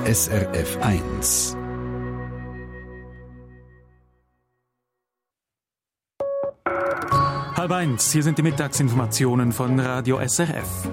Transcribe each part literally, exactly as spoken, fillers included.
S R F eins. Halb eins, hier sind die Mittagsinformationen von Radio S R F.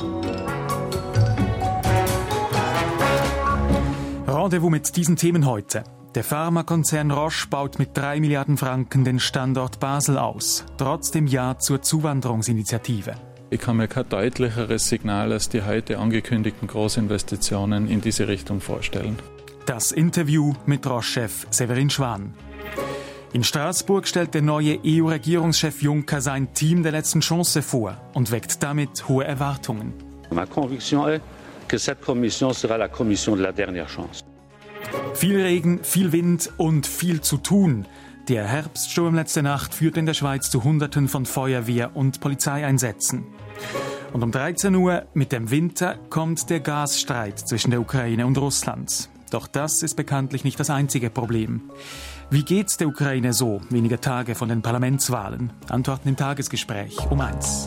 Rendezvous mit diesen Themen heute. Der Pharmakonzern Roche baut mit drei Milliarden Franken den Standort Basel aus, trotz dem Ja zur Zuwanderungsinitiative. Ich kann mir kein deutlicheres Signal als die heute angekündigten Großinvestitionen in diese Richtung vorstellen. Das Interview mit Roche-Chef Severin Schwan. In Straßburg stellt der neue E U-Regierungschef Juncker sein Team der letzten Chance vor und weckt damit hohe Erwartungen. Ma conviction est que cette commission sera la commission de la dernière chance. Viel Regen, viel Wind und viel zu tun. Der Herbststurm letzte Nacht führt in der Schweiz zu Hunderten von Feuerwehr- und Polizeieinsätzen. Und um dreizehn Uhr mit dem Winter kommt der Gasstreit zwischen der Ukraine und Russland. Doch das ist bekanntlich nicht das einzige Problem. Wie geht's der Ukraine so, wenige Tage von den Parlamentswahlen? Antworten im Tagesgespräch um eins.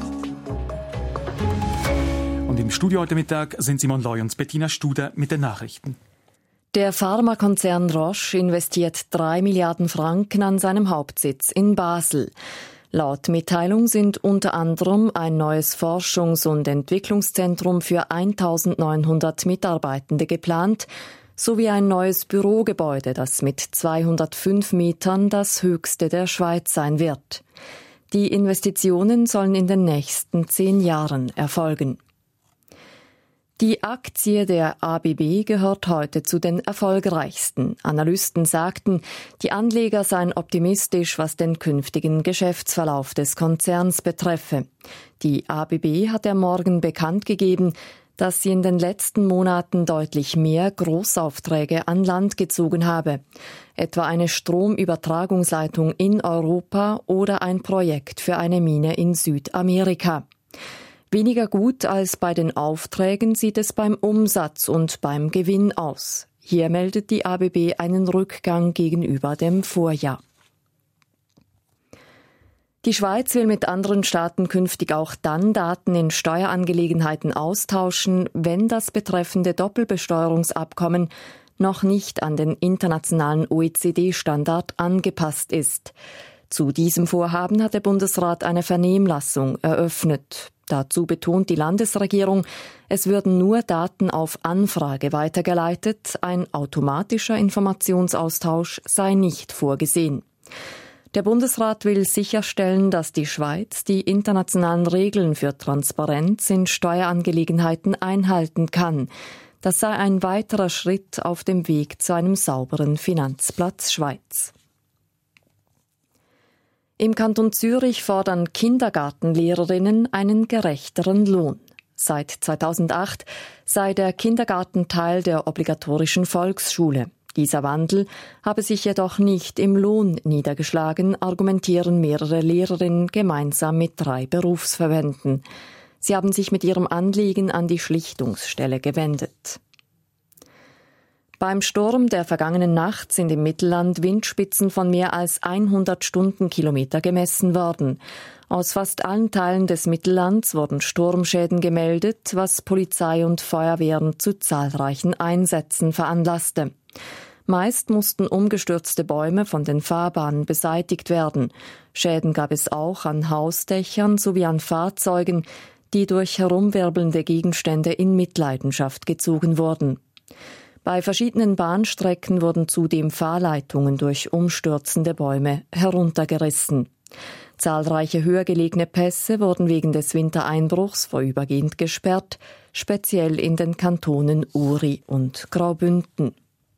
Und im Studio heute Mittag sind Simon Loy und Bettina Studer mit den Nachrichten. Der Pharmakonzern Roche investiert drei Milliarden Franken an seinem Hauptsitz in Basel. Laut Mitteilung sind unter anderem ein neues Forschungs- und Entwicklungszentrum für eintausendneunhundert Mitarbeitende geplant, sowie ein neues Bürogebäude, das mit zweihundertfünf Metern das höchste der Schweiz sein wird. Die Investitionen sollen in den nächsten zehn Jahren erfolgen. Die Aktie der A B B gehört heute zu den erfolgreichsten. Analysten sagten, die Anleger seien optimistisch, was den künftigen Geschäftsverlauf des Konzerns betreffe. Die A B B hat am Morgen bekannt gegeben, dass sie in den letzten Monaten deutlich mehr Großaufträge an Land gezogen habe. Etwa eine Stromübertragungsleitung in Europa oder ein Projekt für eine Mine in Südamerika. Weniger gut als bei den Aufträgen sieht es beim Umsatz und beim Gewinn aus. Hier meldet die A B B einen Rückgang gegenüber dem Vorjahr. Die Schweiz will mit anderen Staaten künftig auch dann Daten in Steuerangelegenheiten austauschen, wenn das betreffende Doppelbesteuerungsabkommen noch nicht an den internationalen O E C D-Standard angepasst ist. Zu diesem Vorhaben hat der Bundesrat eine Vernehmlassung eröffnet. Dazu betont die Landesregierung, es würden nur Daten auf Anfrage weitergeleitet, ein automatischer Informationsaustausch sei nicht vorgesehen. Der Bundesrat will sicherstellen, dass die Schweiz die internationalen Regeln für Transparenz in Steuerangelegenheiten einhalten kann. Das sei ein weiterer Schritt auf dem Weg zu einem sauberen Finanzplatz Schweiz. Im Kanton Zürich fordern Kindergartenlehrerinnen einen gerechteren Lohn. Seit zweitausendacht sei der Kindergarten Teil der obligatorischen Volksschule. Dieser Wandel habe sich jedoch nicht im Lohn niedergeschlagen, argumentieren mehrere Lehrerinnen gemeinsam mit drei Berufsverbänden. Sie haben sich mit ihrem Anliegen an die Schlichtungsstelle gewendet. Beim Sturm der vergangenen Nacht sind im Mittelland Windspitzen von mehr als hundert Stundenkilometer gemessen worden. Aus fast allen Teilen des Mittellands wurden Sturmschäden gemeldet, was Polizei und Feuerwehren zu zahlreichen Einsätzen veranlasste. Meist mussten umgestürzte Bäume von den Fahrbahnen beseitigt werden. Schäden gab es auch an Hausdächern sowie an Fahrzeugen, die durch herumwirbelnde Gegenstände in Mitleidenschaft gezogen wurden. Bei verschiedenen Bahnstrecken wurden zudem Fahrleitungen durch umstürzende Bäume heruntergerissen. Zahlreiche höher gelegene Pässe wurden wegen des Wintereinbruchs vorübergehend gesperrt, speziell in den Kantonen Uri und Graubünden.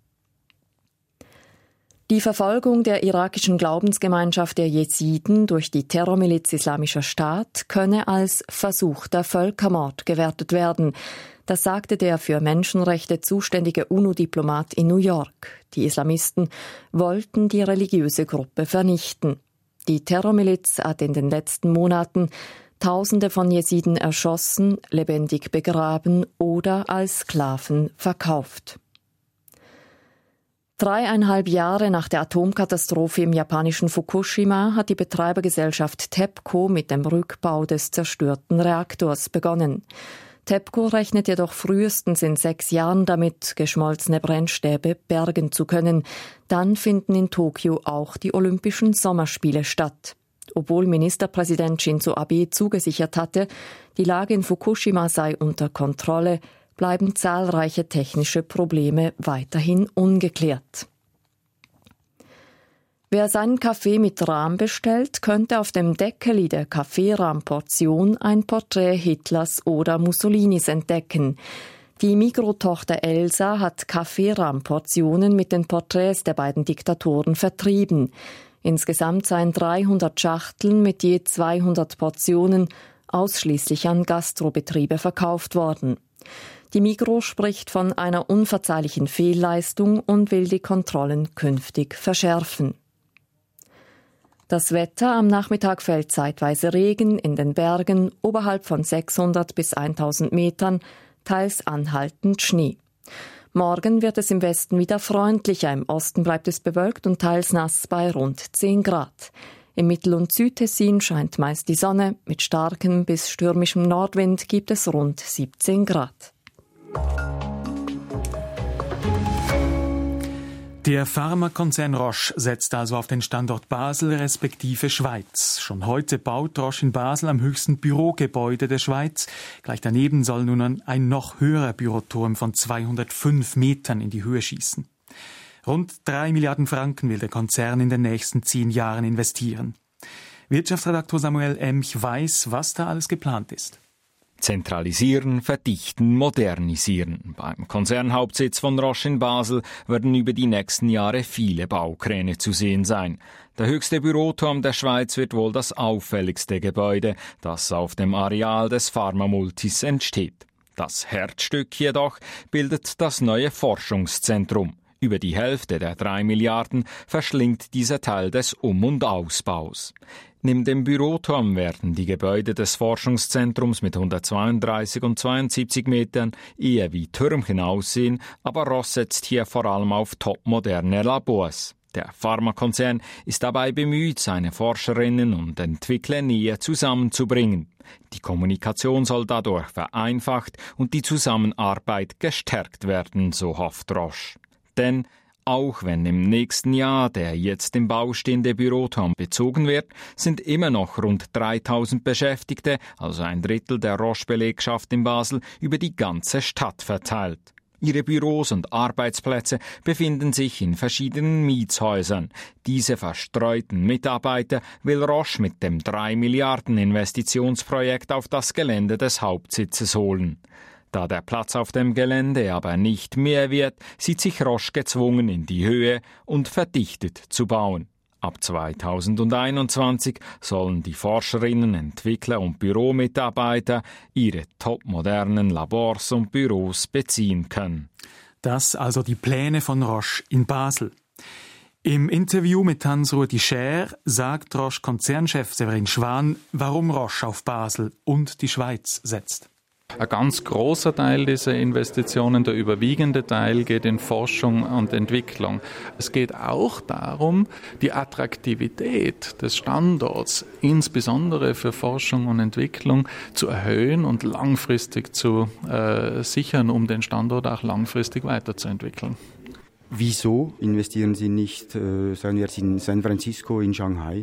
Die Verfolgung der irakischen Glaubensgemeinschaft der Jesiden durch die Terrormiliz Islamischer Staat könne als versuchter Völkermord gewertet werden. Das sagte der für Menschenrechte zuständige UNO-Diplomat in New York. Die Islamisten wollten die religiöse Gruppe vernichten. Die Terrormiliz hat in den letzten Monaten Tausende von Jesiden erschossen, lebendig begraben oder als Sklaven verkauft. Dreieinhalb Jahre nach der Atomkatastrophe im japanischen Fukushima hat die Betreibergesellschaft TEPCO mit dem Rückbau des zerstörten Reaktors begonnen. TEPCO rechnet jedoch frühestens in sechs Jahren damit, geschmolzene Brennstäbe bergen zu können. Dann finden in Tokio auch die Olympischen Sommerspiele statt. Obwohl Ministerpräsident Shinzo Abe zugesichert hatte, die Lage in Fukushima sei unter Kontrolle, bleiben zahlreiche technische Probleme weiterhin ungeklärt. Wer seinen Kaffee mit Rahm bestellt, könnte auf dem Deckeli der Kaffeerahmportion ein Porträt Hitlers oder Mussolinis entdecken. Die Migros-Tochter Elsa hat Kaffeerahmportionen mit den Porträts der beiden Diktatoren vertrieben. Insgesamt seien dreihundert Schachteln mit je zweihundert Portionen ausschließlich an Gastrobetriebe verkauft worden. Die Migros spricht von einer unverzeihlichen Fehlleistung und will die Kontrollen künftig verschärfen. Das Wetter: Am Nachmittag fällt zeitweise Regen in den Bergen, oberhalb von sechshundert bis eintausend Metern, teils anhaltend Schnee. Morgen wird es im Westen wieder freundlicher, im Osten bleibt es bewölkt und teils nass bei rund zehn Grad. Im Mittel- und Südtessin scheint meist die Sonne, mit starkem bis stürmischem Nordwind gibt es rund siebzehn Grad. Der Pharmakonzern Roche setzt also auf den Standort Basel respektive Schweiz. Schon heute baut Roche in Basel am höchsten Bürogebäude der Schweiz. Gleich daneben soll nun ein noch höherer Büroturm von zweihundertfünf Metern in die Höhe schießen. Rund drei Milliarden Franken will der Konzern in den nächsten zehn Jahren investieren. Wirtschaftsredaktor Samuel Emch weiß, was da alles geplant ist. Zentralisieren, verdichten, modernisieren. Beim Konzernhauptsitz von Roche in Basel werden über die nächsten Jahre viele Baukräne zu sehen sein. Der höchste Büroturm der Schweiz wird wohl das auffälligste Gebäude, das auf dem Areal des Pharmamultis entsteht. Das Herzstück jedoch bildet das neue Forschungszentrum. Über die Hälfte der drei Milliarden verschlingt dieser Teil des Um- und Ausbaus. Neben dem Büroturm werden die Gebäude des Forschungszentrums mit hundertzweiunddreißig und zweiundsiebzig Metern eher wie Türmchen aussehen, aber Roche setzt hier vor allem auf topmoderne Labors. Der Pharmakonzern ist dabei bemüht, seine Forscherinnen und Entwickler näher zusammenzubringen. Die Kommunikation soll dadurch vereinfacht und die Zusammenarbeit gestärkt werden, so hofft Roche. Denn auch wenn im nächsten Jahr der jetzt im Bau stehende Büroturm bezogen wird, sind immer noch rund dreitausend Beschäftigte, also ein Drittel der Roche-Belegschaft in Basel, über die ganze Stadt verteilt. Ihre Büros und Arbeitsplätze befinden sich in verschiedenen Mietshäusern. Diese verstreuten Mitarbeiter will Roche mit dem drei Milliarden Investitionsprojekt auf das Gelände des Hauptsitzes holen. Da der Platz auf dem Gelände aber nicht mehr wird, sieht sich Roche gezwungen, in die Höhe und verdichtet zu bauen. Ab zweitausendeinundzwanzig sollen die Forscherinnen, Entwickler und Büromitarbeiter ihre topmodernen Labors und Büros beziehen können. Das also die Pläne von Roche in Basel. Im Interview mit Hans-Rudi Scher sagt Roche-Konzernchef Severin Schwan, warum Roche auf Basel und die Schweiz setzt. Ein ganz großer Teil dieser Investitionen, der überwiegende Teil, geht in Forschung und Entwicklung. Es geht auch darum, die Attraktivität des Standorts, insbesondere für Forschung und Entwicklung, zu erhöhen und langfristig zu äh, sichern, um den Standort auch langfristig weiterzuentwickeln. Wieso investieren Sie nicht, äh, sagen wir jetzt in San Francisco, in Shanghai?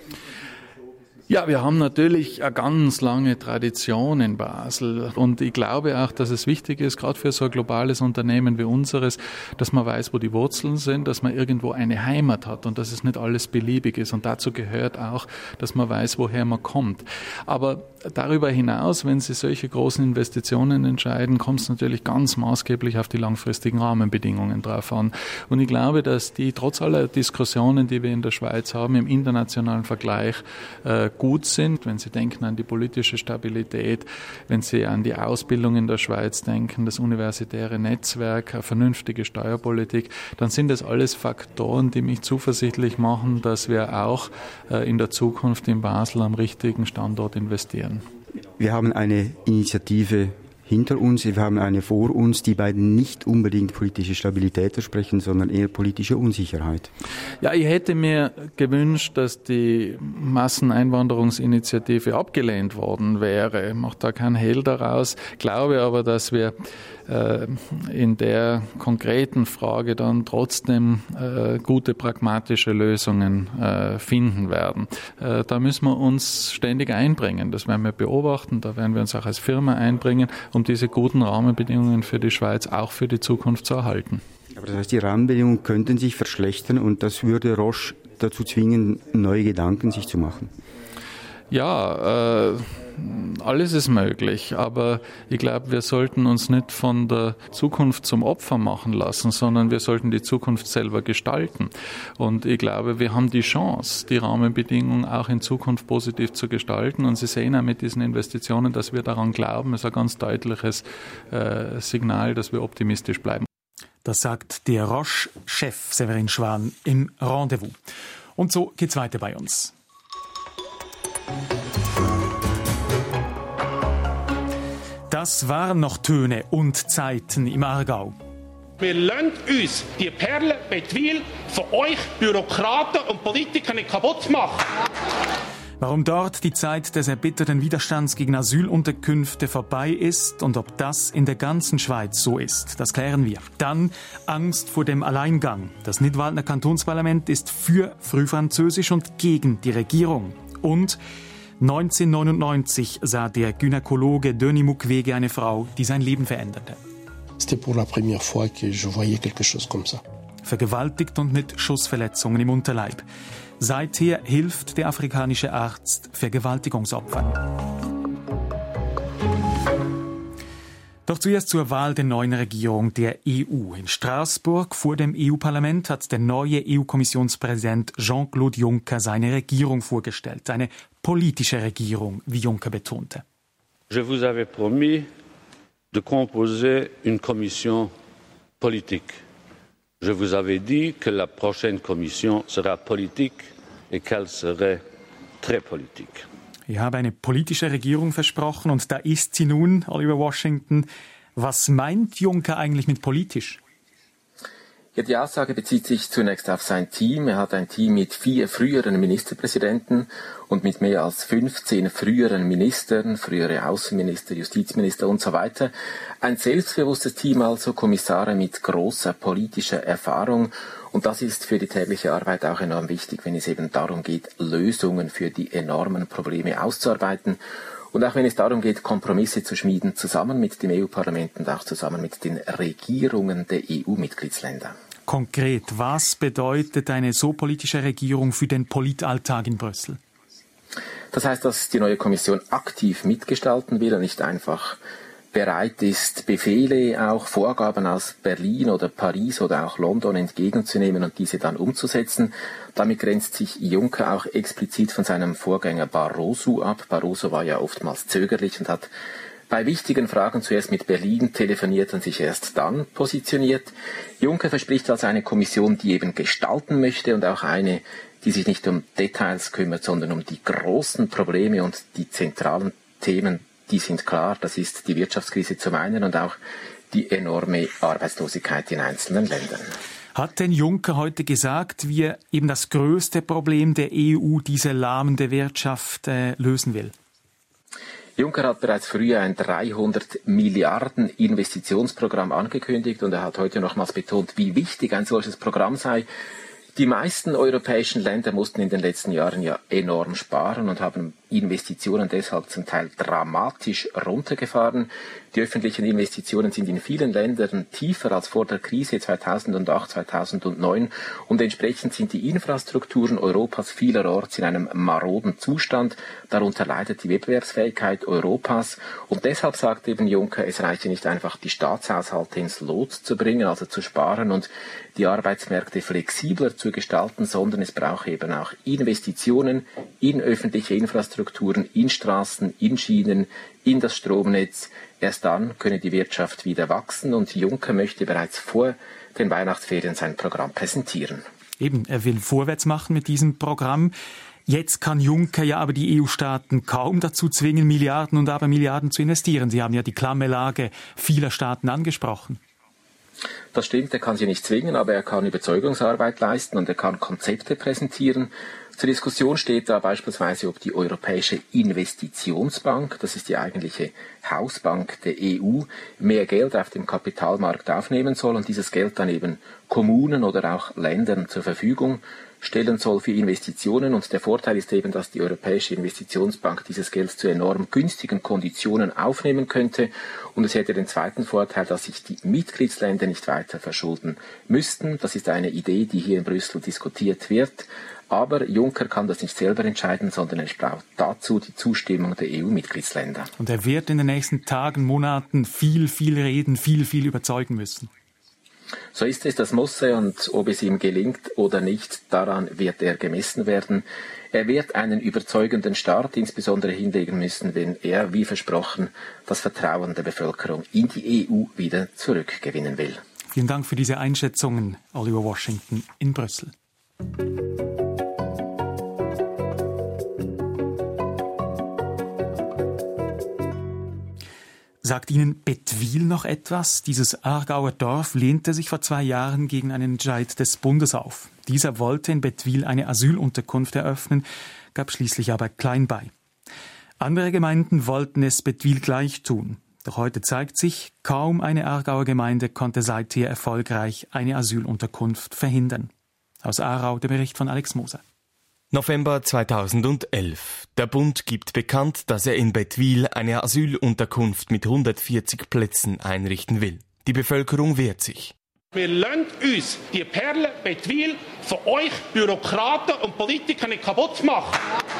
Ja, wir haben natürlich eine ganz lange Tradition in Basel und ich glaube auch, dass es wichtig ist, gerade für so ein globales Unternehmen wie unseres, dass man weiß, wo die Wurzeln sind, dass man irgendwo eine Heimat hat und dass es nicht alles beliebig ist und dazu gehört auch, dass man weiß, woher man kommt. Aber darüber hinaus, wenn Sie solche großen Investitionen entscheiden, kommt es natürlich ganz maßgeblich auf die langfristigen Rahmenbedingungen drauf an. Und ich glaube, dass die trotz aller Diskussionen, die wir in der Schweiz haben, im internationalen Vergleich äh, gut sind, wenn Sie denken an die politische Stabilität, wenn Sie an die Ausbildung in der Schweiz denken, das universitäre Netzwerk, eine vernünftige Steuerpolitik, dann sind das alles Faktoren, die mich zuversichtlich machen, dass wir auch äh, in der Zukunft in Basel am richtigen Standort investieren. Wir haben eine Initiative hinter uns, wir haben eine vor uns, die beiden nicht unbedingt politische Stabilität versprechen, sondern eher politische Unsicherheit. Ja, ich hätte mir gewünscht, dass die Masseneinwanderungsinitiative abgelehnt worden wäre. Ich mache da keinen Hehl daraus, glaube aber, dass wir äh, in der konkreten Frage dann trotzdem äh, gute pragmatische Lösungen äh, finden werden. Äh, da müssen wir uns ständig einbringen. Das werden wir beobachten, da werden wir uns auch als Firma einbringen, um diese guten Rahmenbedingungen für die Schweiz auch für die Zukunft zu erhalten. Aber das heißt, die Rahmenbedingungen könnten sich verschlechtern und das würde Roche dazu zwingen, neue Gedanken sich zu machen? Ja, äh, alles ist möglich, aber ich glaube, wir sollten uns nicht von der Zukunft zum Opfer machen lassen, sondern wir sollten die Zukunft selber gestalten. Und ich glaube, wir haben die Chance, die Rahmenbedingungen auch in Zukunft positiv zu gestalten. Und Sie sehen auch mit diesen Investitionen, dass wir daran glauben, ist ein ganz deutliches äh, Signal, dass wir optimistisch bleiben. Das sagt der Roche-Chef Severin Schwan im Rendezvous. Und so geht's weiter bei uns. Das waren noch Töne und Zeiten im Aargau. Wir lassen uns die Perle Bettwil von euch Bürokraten und Politikern nicht kaputt machen. Warum dort die Zeit des erbitterten Widerstands gegen Asylunterkünfte vorbei ist und ob das in der ganzen Schweiz so ist, das klären wir. Dann Angst vor dem Alleingang. Das Nidwaldner Kantonsparlament ist für Frühfranzösisch und gegen die Regierung. Und neunzehnhundertneunundneunzig sah der Gynäkologe Denis Mukwege eine Frau, die sein Leben veränderte. C'était pour la première fois que je voyais quelque chose comme ça. Vergewaltigt und mit Schussverletzungen im Unterleib. Seither hilft der afrikanische Arzt Vergewaltigungsopfern. Doch zuerst zur Wahl der neuen Regierung der E U. In Straßburg vor dem E U-Parlament hat der neue E U-Kommissionspräsident Jean-Claude Juncker seine Regierung vorgestellt. Eine politische Regierung, wie Juncker betonte. Je vous avais promis de composer une commission politique. Je vous avais dit que la prochaine commission sera politique et qu'elle serait très politique. Ich habe eine politische Regierung versprochen und da ist sie nun, Oliver Washington. Was meint Juncker eigentlich mit politisch? Ja, die Aussage bezieht sich zunächst auf sein Team. Er hat ein Team mit vier früheren Ministerpräsidenten und mit mehr als fünfzehn früheren Ministern, frühere Außenminister, Justizminister und so weiter. Ein selbstbewusstes Team also, Kommissare mit großer politischer Erfahrung. Und das ist für die tägliche Arbeit auch enorm wichtig, wenn es eben darum geht, Lösungen für die enormen Probleme auszuarbeiten. Und auch wenn es darum geht, Kompromisse zu schmieden, zusammen mit dem E U-Parlament und auch zusammen mit den Regierungen der E U-Mitgliedsländer. Konkret, was bedeutet eine so politische Regierung für den Politalltag in Brüssel? Das heißt, dass die neue Kommission aktiv mitgestalten will und nicht einfach bereit ist, Befehle, auch Vorgaben aus Berlin oder Paris oder auch London entgegenzunehmen und diese dann umzusetzen. Damit grenzt sich Juncker auch explizit von seinem Vorgänger Barroso ab. Barroso war ja oftmals zögerlich und hat bei wichtigen Fragen zuerst mit Berlin telefoniert und sich erst dann positioniert. Juncker verspricht also eine Kommission, die eben gestalten möchte und auch eine, die sich nicht um Details kümmert, sondern um die großen Probleme und die zentralen Themen. Die sind klar, das ist die Wirtschaftskrise zum einen und auch die enorme Arbeitslosigkeit in einzelnen Ländern. Hat denn Juncker heute gesagt, wie er eben das größte Problem der E U, diese lahmende Wirtschaft, äh, lösen will? Juncker hat bereits früher ein dreihundert Milliarden Investitionsprogramm angekündigt und er hat heute nochmals betont, wie wichtig ein solches Programm sei. Die meisten europäischen Länder mussten in den letzten Jahren ja enorm sparen und haben Investitionen deshalb zum Teil dramatisch runtergefahren. Die öffentlichen Investitionen sind in vielen Ländern tiefer als vor der Krise zweitausendacht, zweitausendneun und entsprechend sind die Infrastrukturen Europas vielerorts in einem maroden Zustand. Darunter leidet die Wettbewerbsfähigkeit Europas und deshalb sagt eben Juncker, es reiche nicht einfach, die Staatshaushalte ins Lot zu bringen, also zu sparen und die Arbeitsmärkte flexibler zu gestalten, sondern es braucht eben auch Investitionen in öffentliche Infrastrukturen, in Straßen, in Schienen, in das Stromnetz. Erst dann könne die Wirtschaft wieder wachsen und Juncker möchte bereits vor den Weihnachtsferien sein Programm präsentieren. Eben, er will vorwärts machen mit diesem Programm. Jetzt kann Juncker ja aber die E U-Staaten kaum dazu zwingen, Milliarden und aber Milliarden zu investieren. Sie haben ja die klamme Lage vieler Staaten angesprochen. Das stimmt, er kann sie nicht zwingen, aber er kann Überzeugungsarbeit leisten und er kann Konzepte präsentieren. Zur Diskussion steht da beispielsweise, ob die Europäische Investitionsbank, das ist die eigentliche Hausbank der E U, mehr Geld auf dem Kapitalmarkt aufnehmen soll und dieses Geld dann eben Kommunen oder auch Ländern zur Verfügung stellen soll für Investitionen. Und der Vorteil ist eben, dass die Europäische Investitionsbank dieses Geld zu enorm günstigen Konditionen aufnehmen könnte. Und es hätte den zweiten Vorteil, dass sich die Mitgliedsländer nicht weiter verschulden müssten. Das ist eine Idee, die hier in Brüssel diskutiert wird. Aber Juncker kann das nicht selber entscheiden, sondern er braucht dazu die Zustimmung der E U-Mitgliedsländer. Und er wird in den nächsten Tagen, Monaten viel, viel reden, viel, viel überzeugen müssen. So ist es, das muss er, und ob es ihm gelingt oder nicht, daran wird er gemessen werden. Er wird einen überzeugenden Start insbesondere hinlegen müssen, wenn er, wie versprochen, das Vertrauen der Bevölkerung in die E U wieder zurückgewinnen will. Vielen Dank für diese Einschätzungen, Oliver Washington in Brüssel. Sagt Ihnen Bettwil noch etwas? Dieses Aargauer Dorf lehnte sich vor zwei Jahren gegen einen Entscheid des Bundes auf. Dieser wollte in Bettwil eine Asylunterkunft eröffnen, gab schließlich aber klein bei. Andere Gemeinden wollten es Bettwil gleich tun. Doch heute zeigt sich, kaum eine Aargauer Gemeinde konnte seither erfolgreich eine Asylunterkunft verhindern. Aus Aarau der Bericht von Alex Moser. November zweitausendelf. Der Bund gibt bekannt, dass er in Bettwil eine Asylunterkunft mit hundertvierzig Plätzen einrichten will. Die Bevölkerung wehrt sich. Wir lassen uns die Perle Bettwil von euch Bürokraten und Politikern nicht kaputt machen.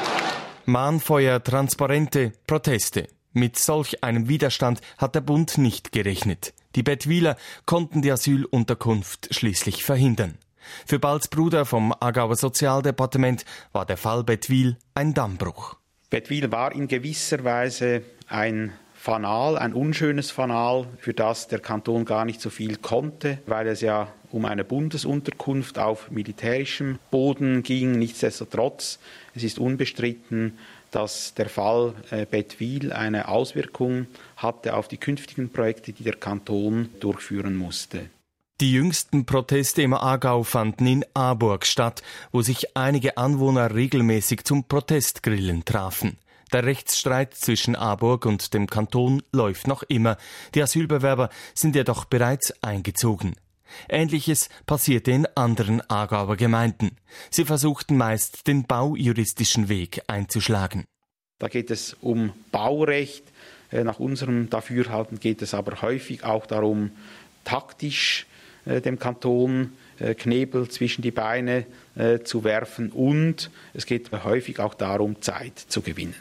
Mahnfeuer, Transparente, Proteste. Mit solch einem Widerstand hat der Bund nicht gerechnet. Die Bettwiler konnten die Asylunterkunft schließlich verhindern. Für Balz Bruder vom Aargauer Sozialdepartement war der Fall Bettwil ein Dammbruch. Bettwil war in gewisser Weise ein Fanal, ein unschönes Fanal, für das der Kanton gar nicht so viel konnte, weil es ja um eine Bundesunterkunft auf militärischem Boden ging. Nichtsdestotrotz, es ist unbestritten, dass der Fall Bettwil eine Auswirkung hatte auf die künftigen Projekte, die der Kanton durchführen musste. Die jüngsten Proteste im Aargau fanden in Aarburg statt, wo sich einige Anwohner regelmäßig zum Protestgrillen trafen. Der Rechtsstreit zwischen Aarburg und dem Kanton läuft noch immer. Die Asylbewerber sind jedoch bereits eingezogen. Ähnliches passierte in anderen Aargauer Gemeinden. Sie versuchten meist, den baujuristischen Weg einzuschlagen. Da geht es um Baurecht. Nach unserem Dafürhalten geht es aber häufig auch darum, taktisch dem Kanton Knebel zwischen die Beine zu werfen, und es geht häufig auch darum, Zeit zu gewinnen.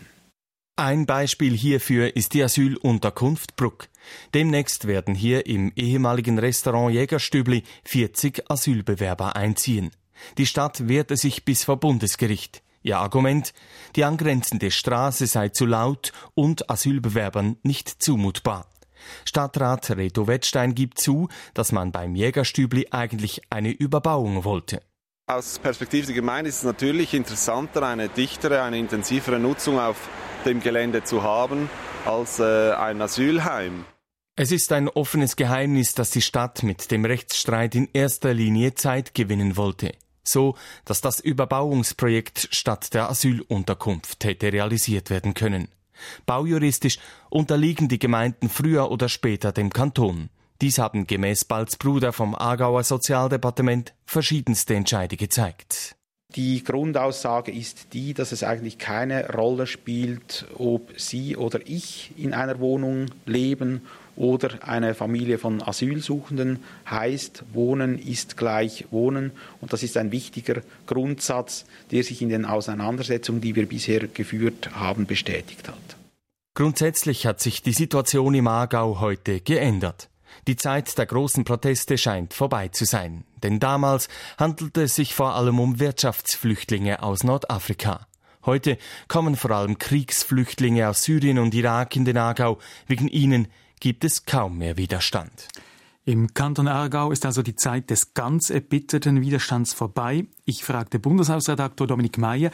Ein Beispiel hierfür ist die Asylunterkunft Bruck. Demnächst werden hier im ehemaligen Restaurant Jägerstübli vierzig Asylbewerber einziehen. Die Stadt wehrte sich bis vor Bundesgericht. Ihr Argument: die angrenzende Straße sei zu laut und Asylbewerbern nicht zumutbar. Stadtrat Reto Wettstein gibt zu, dass man beim Jägerstübli eigentlich eine Überbauung wollte. Aus Perspektive der Gemeinde ist es natürlich interessanter, eine dichtere, eine intensivere Nutzung auf dem Gelände zu haben als äh, ein Asylheim. Es ist ein offenes Geheimnis, dass die Stadt mit dem Rechtsstreit in erster Linie Zeit gewinnen wollte. So, dass das Überbauungsprojekt statt der Asylunterkunft hätte realisiert werden können. Baujuristisch unterliegen die Gemeinden früher oder später dem Kanton. Dies haben gemäß Balz Bruder vom Aargauer Sozialdepartement verschiedenste Entscheide gezeigt. Die Grundaussage ist die, dass es eigentlich keine Rolle spielt, ob Sie oder ich in einer Wohnung leben oder eine Familie von Asylsuchenden. Heißt, Wohnen ist gleich Wohnen. Und das ist ein wichtiger Grundsatz, der sich in den Auseinandersetzungen, die wir bisher geführt haben, bestätigt hat. Grundsätzlich hat sich die Situation im Aargau heute geändert. Die Zeit der großen Proteste scheint vorbei zu sein. Denn damals handelte es sich vor allem um Wirtschaftsflüchtlinge aus Nordafrika. Heute kommen vor allem Kriegsflüchtlinge aus Syrien und Irak in den Aargau. Wegen ihnen gibt es kaum mehr Widerstand. Im Kanton Aargau ist also die Zeit des ganz erbitterten Widerstands vorbei. Ich fragte Bundeshausredaktor Dominik Meyer,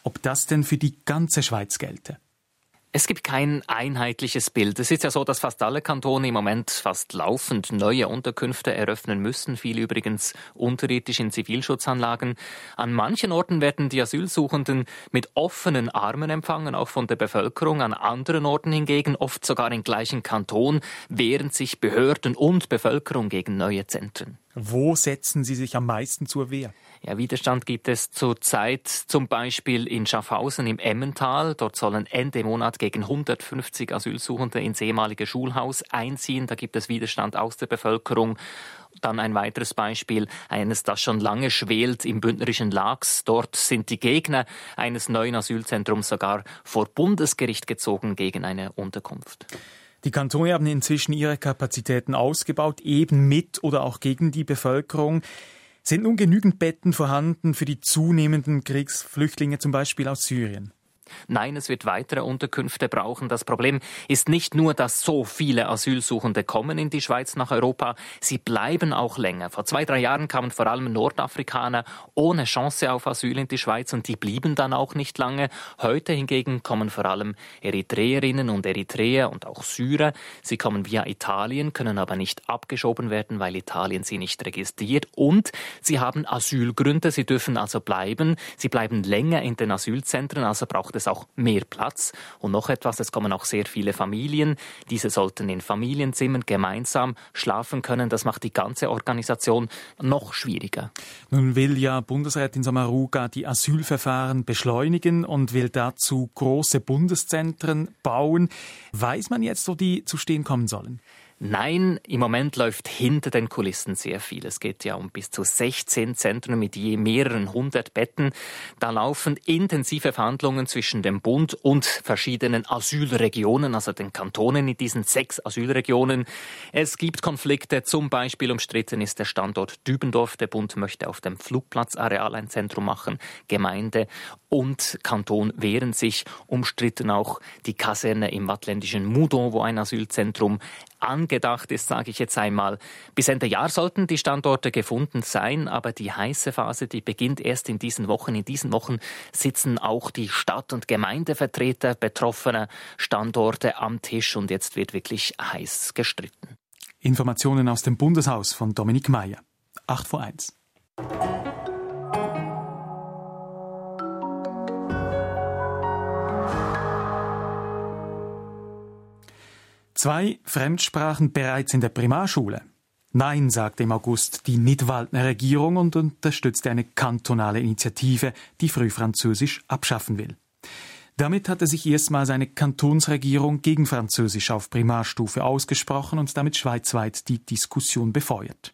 ob das denn für die ganze Schweiz gelte. Es gibt kein einheitliches Bild. Es ist ja so, dass fast alle Kantone im Moment fast laufend neue Unterkünfte eröffnen müssen, viele übrigens unterirdisch in Zivilschutzanlagen. An manchen Orten werden die Asylsuchenden mit offenen Armen empfangen, auch von der Bevölkerung. An anderen Orten hingegen, oft sogar im gleichen Kanton, wehren sich Behörden und Bevölkerung gegen neue Zentren. Wo setzen Sie sich am meisten zur Wehr? Ja, Widerstand gibt es zurzeit zum Beispiel in Schaffhausen im Emmental. Dort sollen Ende Monat gegen hundertfünfzig Asylsuchende ins ehemalige Schulhaus einziehen. Da gibt es Widerstand aus der Bevölkerung. Dann ein weiteres Beispiel, eines, das schon lange schwelt im bündnerischen Laax. Dort sind die Gegner eines neuen Asylzentrums sogar vor Bundesgericht gezogen gegen eine Unterkunft. Die Kantone haben inzwischen ihre Kapazitäten ausgebaut, eben mit oder auch gegen die Bevölkerung. Sind nun genügend Betten vorhanden für die zunehmenden Kriegsflüchtlinge, zum Beispiel aus Syrien? Nein, es wird weitere Unterkünfte brauchen. Das Problem ist nicht nur, dass so viele Asylsuchende kommen in die Schweiz nach Europa, sie bleiben auch länger. Vor zwei, drei Jahren kamen vor allem Nordafrikaner ohne Chance auf Asyl in die Schweiz und die blieben dann auch nicht lange. Heute hingegen kommen vor allem Eritreerinnen und Eritreer und auch Syrer. Sie kommen via Italien, können aber nicht abgeschoben werden, weil Italien sie nicht registriert und sie haben Asylgründe, sie dürfen also bleiben. Sie bleiben länger in den Asylzentren, also braucht es auch mehr Platz. Und noch etwas, es kommen auch sehr viele Familien. Diese sollten in Familienzimmern gemeinsam schlafen können. Das macht die ganze Organisation noch schwieriger. Nun will ja Bundesrätin Sommaruga die Asylverfahren beschleunigen und will dazu große Bundeszentren bauen. Weiß man jetzt, wo die zu stehen kommen sollen? Nein, im Moment läuft hinter den Kulissen sehr viel. Es geht ja um bis zu sechzehn Zentren mit je mehreren hundert Betten. Da laufen intensive Verhandlungen zwischen dem Bund und verschiedenen Asylregionen, also den Kantonen in diesen sechs Asylregionen. Es gibt Konflikte, zum Beispiel umstritten ist der Standort Dübendorf. Der Bund möchte auf dem Flugplatzareal ein Zentrum machen. Gemeinde und Kanton wehren sich. Umstritten auch die Kaserne im waadtländischen Moudon, wo ein Asylzentrum angedacht ist, sage ich jetzt einmal. Bis Ende Jahr sollten die Standorte gefunden sein, aber die heiße Phase, die beginnt erst in diesen Wochen. In diesen Wochen sitzen auch die Stadt- und Gemeindevertreter betroffener Standorte am Tisch und jetzt wird wirklich heiß gestritten. Informationen aus dem Bundeshaus von Dominik Meyer. acht vor eins. Zwei Fremdsprachen bereits in der Primarschule. Nein, sagte im August die Nidwaldner Regierung und unterstützte eine kantonale Initiative, die Frühfranzösisch abschaffen will. Damit hatte sich erstmals eine Kantonsregierung gegen Französisch auf Primarstufe ausgesprochen und damit schweizweit die Diskussion befeuert.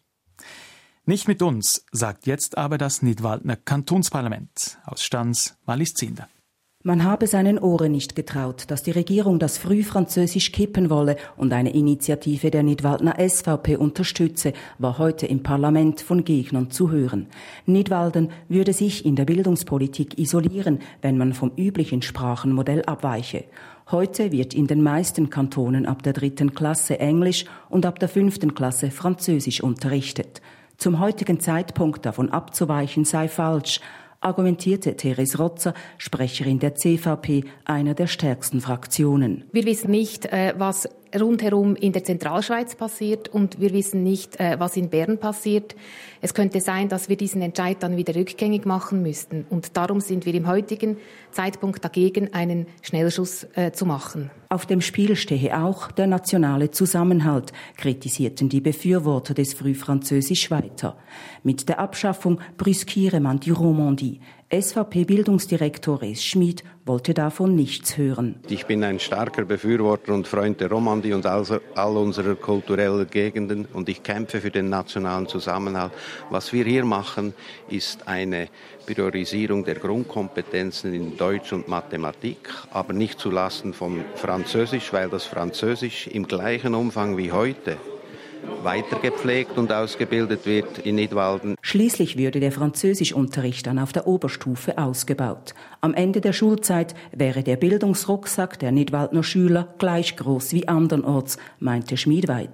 Nicht mit uns, sagt jetzt aber das Nidwaldner Kantonsparlament. Aus Stans, Wallis Zinder. Man habe seinen Ohren nicht getraut, dass die Regierung das Frühfranzösisch kippen wolle und eine Initiative der Nidwaldner S V P unterstütze, war heute im Parlament von Gegnern zu hören. Nidwalden würde sich in der Bildungspolitik isolieren, wenn man vom üblichen Sprachenmodell abweiche. Heute wird in den meisten Kantonen ab der dritten Klasse Englisch und ab der fünften Klasse Französisch unterrichtet. Zum heutigen Zeitpunkt davon abzuweichen sei falsch, argumentierte Therese Rotzer, Sprecherin der C V P, einer der stärksten Fraktionen. Wir wissen nicht, was rundherum in der Zentralschweiz passiert und wir wissen nicht, was in Bern passiert. Es könnte sein, dass wir diesen Entscheid dann wieder rückgängig machen müssten. Und darum sind wir im heutigen Zeitpunkt dagegen, einen Schnellschuss äh, zu machen. Auf dem Spiel stehe auch der nationale Zusammenhalt, kritisierten die Befürworter des Frühfranzösisch weiter. Mit der Abschaffung brüskiere man die Romandie. S V P-Bildungsdirektor Res Schmid wollte davon nichts hören. Ich bin ein starker Befürworter und Freund der Romandie und also all unserer kulturellen Gegenden und ich kämpfe für den nationalen Zusammenhalt. Was wir hier machen, ist eine Priorisierung der Grundkompetenzen in Deutsch und Mathematik, aber nicht zulasten von Französisch, weil das Französisch im gleichen Umfang wie heute weiter gepflegt und ausgebildet wird in Nidwalden. Schließlich würde der Französischunterricht dann auf der Oberstufe ausgebaut. Am Ende der Schulzeit wäre der Bildungsrucksack der Nidwaldner Schüler gleich groß wie andernorts, meinte Schmid weiter.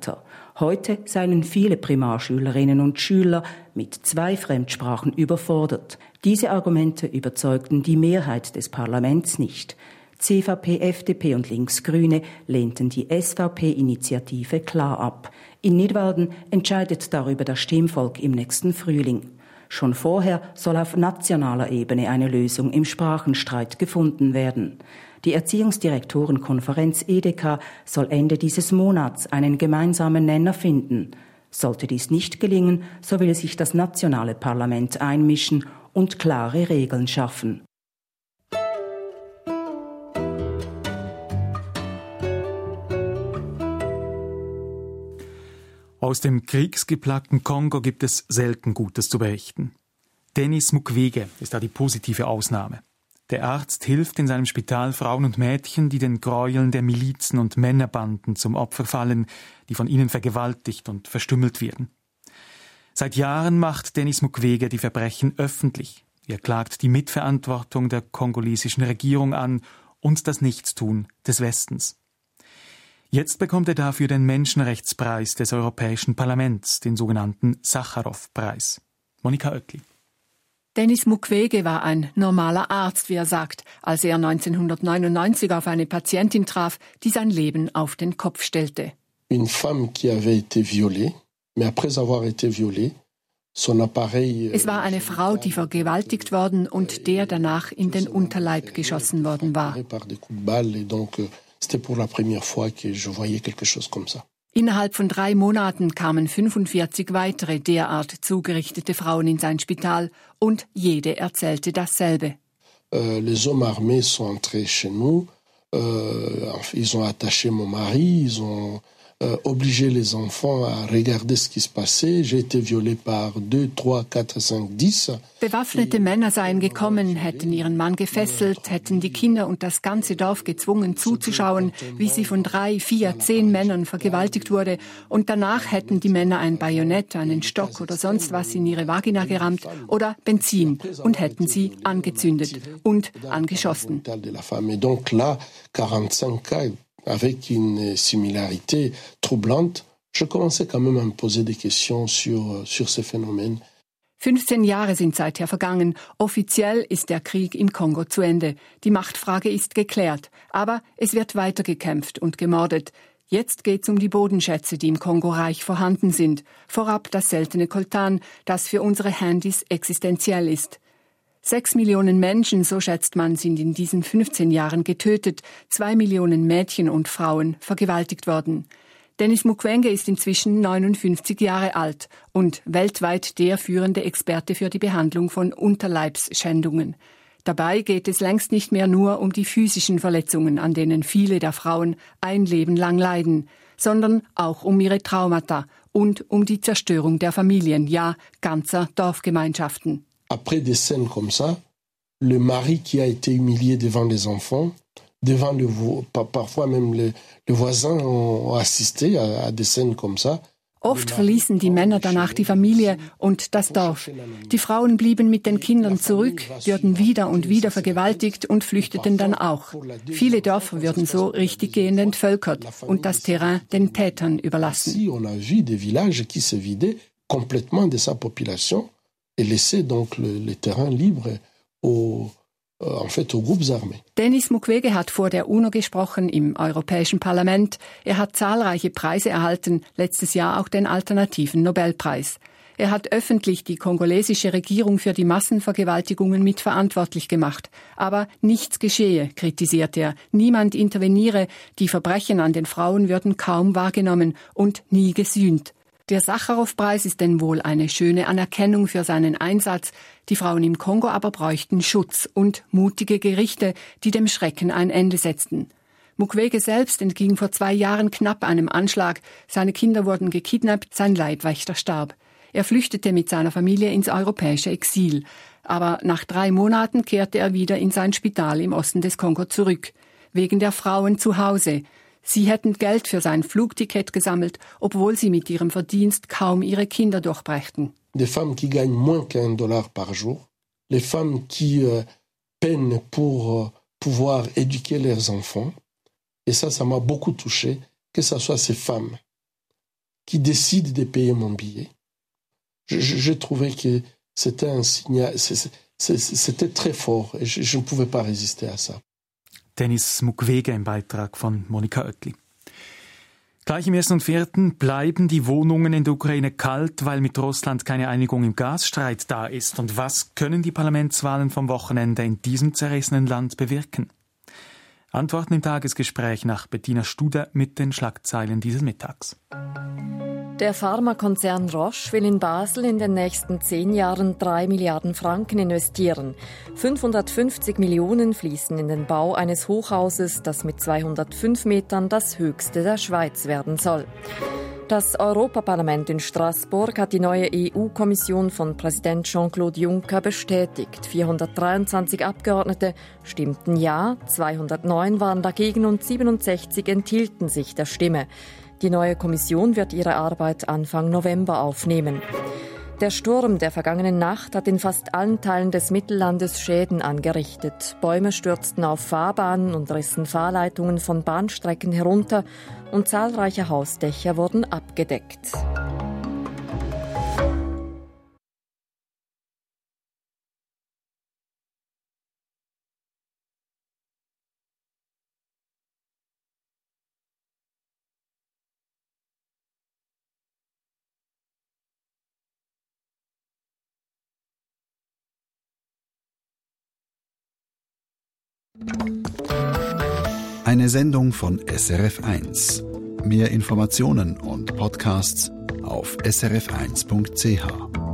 Heute seien viele Primarschülerinnen und Schüler mit zwei Fremdsprachen überfordert. Diese Argumente überzeugten die Mehrheit des Parlaments nicht. C V P, F D P und Linksgrüne lehnten die S V P-Initiative klar ab. In Nidwalden entscheidet darüber das Stimmvolk im nächsten Frühling. Schon vorher soll auf nationaler Ebene eine Lösung im Sprachenstreit gefunden werden. Die Erziehungsdirektorenkonferenz E D K soll Ende dieses Monats einen gemeinsamen Nenner finden. Sollte dies nicht gelingen, so will sich das nationale Parlament einmischen und klare Regeln schaffen. Aus dem kriegsgeplagten Kongo gibt es selten Gutes zu berichten. Denis Mukwege ist da die positive Ausnahme. Der Arzt hilft in seinem Spital Frauen und Mädchen, die den Gräueln der Milizen und Männerbanden zum Opfer fallen, die von ihnen vergewaltigt und verstümmelt werden. Seit Jahren macht Denis Mukwege die Verbrechen öffentlich. Er klagt die Mitverantwortung der kongolesischen Regierung an und das Nichtstun des Westens. Jetzt bekommt er dafür den Menschenrechtspreis des Europäischen Parlaments, den sogenannten Sacharow-Preis. Monika Oeckli. Denis Mukwege war ein normaler Arzt, wie er sagt, als er neunzehnhundertneunundneunzig auf eine Patientin traf, die sein Leben auf den Kopf stellte. Une femme qui avait été violée, mais après avoir été violée, son appareil. Es war eine Frau, die vergewaltigt worden und der danach in den Unterleib geschossen worden war. C'était pour la première fois que je voyais quelque chose comme ça. Innerhalb von drei Monaten kamen fünfundvierzig weitere derart zugerichtete Frauen in sein Spital und jede erzählte dasselbe. Euh, les hommes armés sont entrés chez nous, euh, ils ont attaché mon mari, ils ont euh, obligé les enfants à regarder ce qui se passait. J'ai été violée par deux, trois, quatre, cinq, dix. Bewaffnete Männer seien gekommen, hätten ihren Mann gefesselt, hätten die Kinder und das ganze Dorf gezwungen zuzuschauen, wie sie von drei, vier, zehn Männern vergewaltigt wurde. Und danach hätten die Männer ein Bajonett, einen Stock oder sonst was in ihre Vagina gerammt oder Benzin und hätten sie angezündet und angeschossen. Avec une similarité troublante, je commençais quand même à me poser des questions sur, sur ces phénomènes. fünfzehn Jahre sind seither vergangen. Offiziell ist der Krieg im Kongo zu Ende. Die Machtfrage ist geklärt. Aber es wird weiter gekämpft und gemordet. Jetzt geht's um die Bodenschätze, die im Kongo-Reich vorhanden sind. Vorab das seltene Coltan, das für unsere Handys existenziell ist. Sechs Millionen Menschen, so schätzt man, sind in diesen fünfzehn Jahren getötet, zwei Millionen Mädchen und Frauen vergewaltigt worden. Denis Mukwege ist inzwischen neunundfünfzig Jahre alt und weltweit der führende Experte für die Behandlung von Unterleibsschändungen. Dabei geht es längst nicht mehr nur um die physischen Verletzungen, an denen viele der Frauen ein Leben lang leiden, sondern auch um ihre Traumata und um die Zerstörung der Familien, ja ganzer Dorfgemeinschaften. Après des scènes comme ça, le mari qui a été humilié devant les enfants, devant le vo- parfois même les, les voisins ont assisté à, à des scènes comme ça. Oft verließen die Männer danach die Familie und das Dorf. Die Frauen blieben mit den Kindern zurück, wurden wieder und wieder vergewaltigt und flüchteten dann auch. Viele Dörfer würden so richtiggehend entvölkert und das Terrain den Tätern überlassen. On a vu des villages qui se vidaient complètement de sa population. Et laisser donc le, le terrain libre aux, euh, en fait, aux groupes armés. Denis Mukwege hat vor der UNO gesprochen im Europäischen Parlament. Er hat zahlreiche Preise erhalten, letztes Jahr auch den alternativen Nobelpreis. Er hat öffentlich die kongolesische Regierung für die Massenvergewaltigungen mitverantwortlich gemacht. Aber nichts geschehe, kritisiert er. Niemand interveniere, die Verbrechen an den Frauen würden kaum wahrgenommen und nie gesühnt. Der Sacharow-Preis ist denn wohl eine schöne Anerkennung für seinen Einsatz. Die Frauen im Kongo aber bräuchten Schutz und mutige Gerichte, die dem Schrecken ein Ende setzten. Mukwege selbst entging vor zwei Jahren knapp einem Anschlag. Seine Kinder wurden gekidnappt, sein Leibwächter starb. Er flüchtete mit seiner Familie ins europäische Exil. Aber nach drei Monaten kehrte er wieder in sein Spital im Osten des Kongo zurück. Wegen der Frauen zu Hause. Sie hätten Geld für sein Flugticket gesammelt, obwohl sie mit ihrem Verdienst kaum ihre Kinder durchbrächten. Des femmes qui gagnent moins qu'un dollar par jour, les femmes qui euh, peinent pour euh, pouvoir éduquer leurs enfants. Et ça, ça m'a beaucoup touché, que ce soit ces femmes qui décide de payer mon billet. J'ai trouvé que c'était un signal, c'était très fort et je, je ne pouvais pas résister à ça. Denis Mukwege im Beitrag von Monika Oetli. Gleich im ersten und vierten bleiben die Wohnungen in der Ukraine kalt, weil mit Russland keine Einigung im Gasstreit da ist. Und was können die Parlamentswahlen vom Wochenende in diesem zerrissenen Land bewirken? Antworten im Tagesgespräch nach Bettina Studer mit den Schlagzeilen dieses Mittags. Der Pharmakonzern Roche will in Basel in den nächsten zehn Jahren drei Milliarden Franken investieren. fünfhundertfünfzig Millionen fließen in den Bau eines Hochhauses, das mit zweihundertfünf Metern das höchste der Schweiz werden soll. Das Europaparlament in Straßburg hat die neue E U-Kommission von Präsident Jean-Claude Juncker bestätigt. vierhundertdreiundzwanzig Abgeordnete stimmten ja, zweihundertneun waren dagegen und siebenundsechzig enthielten sich der Stimme. Die neue Kommission wird ihre Arbeit Anfang November aufnehmen. Der Sturm der vergangenen Nacht hat in fast allen Teilen des Mittellandes Schäden angerichtet. Bäume stürzten auf Fahrbahnen und rissen Fahrleitungen von Bahnstrecken herunter und zahlreiche Hausdächer wurden abgedeckt. Eine Sendung von S R F eins. Mehr Informationen und Podcasts auf s r f eins punkt c h.